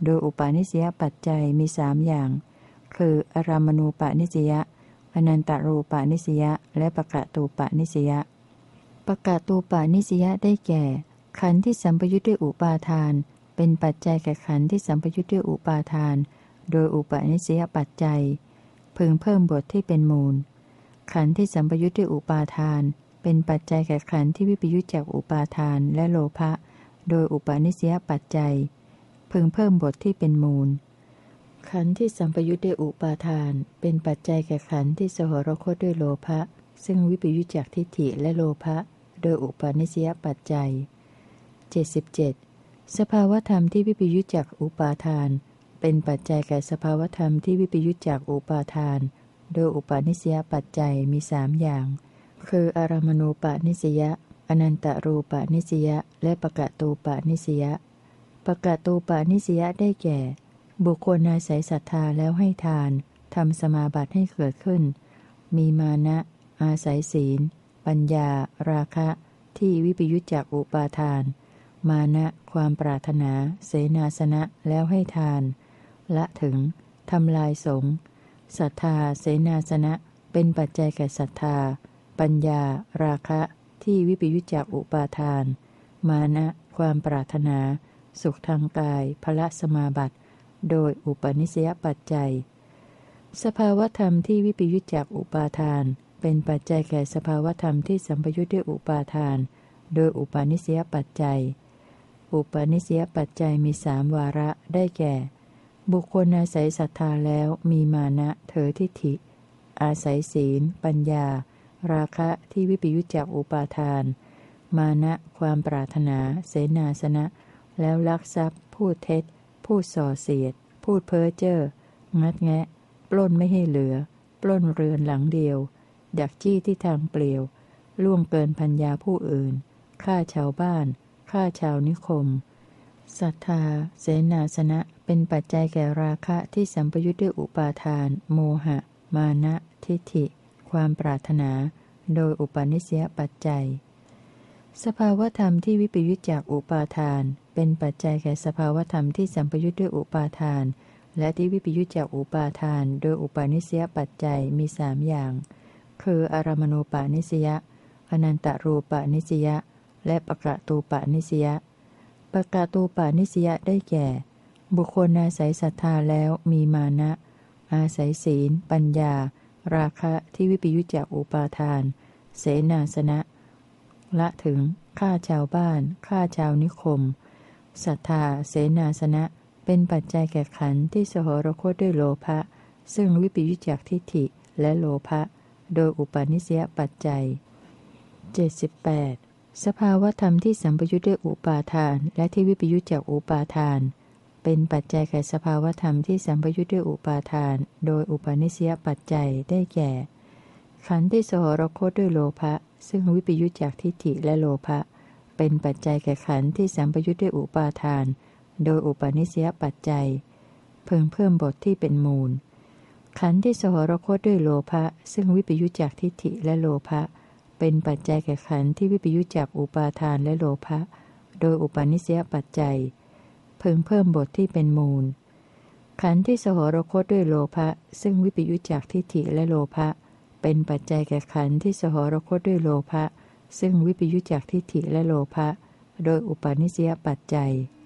โดยอุปาณิสยปัจจัยมีสามอย่างคืออารามณูปนิสยอนันตรูปนิสยและปกตูปนิสยปกตูปนิสยได้แก่ขันธ์ที่สัมปยุทธ์ด้วยอุปาทานเป็นปัจจัยแก่ขันธ์ที่สัมปยุทธ์ด้วยอุปาทานโดยอุปนิสยปัจจัยพึงเพิ่มบทที่เป็นมูลขันธ์ที่สัมปยุทธ์ด้วยอุปาทานเป็นปัจจัยแก่ขันธ์ที่วิปยุจจากอุปาทานและโลภะโดยอุปนิสยปัจจัยพึงเพิ่มบทที่เป็นมูลขันธ์ที่สัมปยุทธ์ด้วยอุปาทานเป็นปัจจัยแก่ขันธ์ที่สหรคตด้วยโลภะซึ่งวิปยุจจากทิฏฐิและโลภะโดยอุปนิสยปัจจัยเจ็ดสิบเจ็ดสภาวธรรมที่วิปยุจจากอุปาทานเป็นปัจจัยแก่สภาวธรรมที่วิปยุจจากอุปาทานโดยอุปนิสยปัจจัยมีสามอย่างคืออารามณูปนิสยอนันตรูปนิสยและปกตูปนิสยปกตูปนิสยได้แก่บุคคลอาศัยศรัทธาแล้วให้ทานทำสมาบัติให้เกิดขึ้นมีมานะอาศัยศีลปัญญาราคะที่วิปยุจจากอุปาทานมานะความปรารถนาเสนาสนะแล้วให้ทานละถึงทำลายสงฆ์ศรัทธาเสนาสนะเป็นปัจจัยแก่ศรัทธาปัญญาราคะที่วิปยุจจากอุปาทานมานะความปรารถนาสุขทางกายพละสมาบัติโดยอุปนิสยปัจจัยสภาวธรรมที่วิปยุจจากอุปาทานเป็นปัจจัยแก่สภาวธรรมที่สัมปยุจด้วยอุปาทานโดยอุปนิสยปัจจัยอุปนิสยปัจจัยมีสามวาระได้แก่บุคคลอาศัยศรัทธาแล้วมีมานะเถอทิฏฐิอาศัยศีลปัญญาราคะที่วิปยุจจากอุปาทานมานะความปรารถนาเสนาสนะแล้วลักทรัพย์พูดเท็จพูดส่อเสียดพูดเพ้อเจ้องัดแงะปล้นไม่ให้เหลือปล้นเรือนหลังเดียวดักจี้ที่ทางเปลี่ยวล่วงเกินพัญญาผู้อื่นฆ่าชาวบ้านฆ่าชาวนิคมศรัทธาเสนาสนะเป็นปัจจัยแก่ราคะที่สัมปยุทธ์ด้วยอุปาทานโมหะมานะทิฏฐิความปรารถนาโดยอุปนิสยปัจจัยสภาวธรรมที่วิปยุจจากอุปาทานเป็นปัจจัยแก่สภาวธรรมที่สัมปยุทธ์ด้วยอุปาทานและที่วิปยุจจากอุปาทานโดยอุปนิสยปัจจัยมีสามอย่างคืออารามณูปนิสยอนันตรูปนิสยและปกตูปนิสยปกตูปนิสยได้แก่บุคคลอาศัยศรัทธาแล้วมีมานะอาศัยศีลปัญญาราคะที่วิปยุจจากอุปาทานเสนาสนะละถึงฆ่าชาวบ้านฆ่าชาวนิคมศรัทธาเสนาสนะเป็นปัจจัยแก่ขันธ์ที่สหรคตด้วยโลภะซึ่งวิปยุจจากทิฏฐิและโลภะโดยอุปนิสยปัจจัยเจ็ดสิบแปดสภาวธรรมที่สัมปยุทธ์ด้วยอุปาทานและที่วิปยุจจากอุปาทานเป็นปัจจัยแก่สภาวธรรมที่สัมปยุทธ์ด้วยอุปาทานโดยอุปนิสยปัจจัยได้แก่ขันธ์ที่สหรคตด้วยโลภะซึ่งวิปยุจจากทิฏฐิและโลภะเป็นปัจจัยแก่ขันธ์ที่สัมปยุทธ์ด้วยอุปาทานโดยอุปนิสยปัจจัยเพิ่มเพิ่มบทที่เป็นมูลขันธ์ที่สหรคตด้วยโลภะซึ่งวิปยุจจากทิฏฐิและโลภะเป็นปัจจัยแก่ขันธ์ที่วิปยุจจากอุปาทานและโลภะโดยอุปนิสยปัจจัยเพิ่มเพิ่มบทที่เป็นมูลขันธ์ที่สหรคตด้วยโลภะซึ่งวิปยุจจากทิฏฐิและโลภะเป็นปัจจัยแก่ขันธ์ที่สหรคตด้วยโลภะซึ่งวิปยุจจากทิฏฐิและโลภะโดยอุปนิสยปัจจัย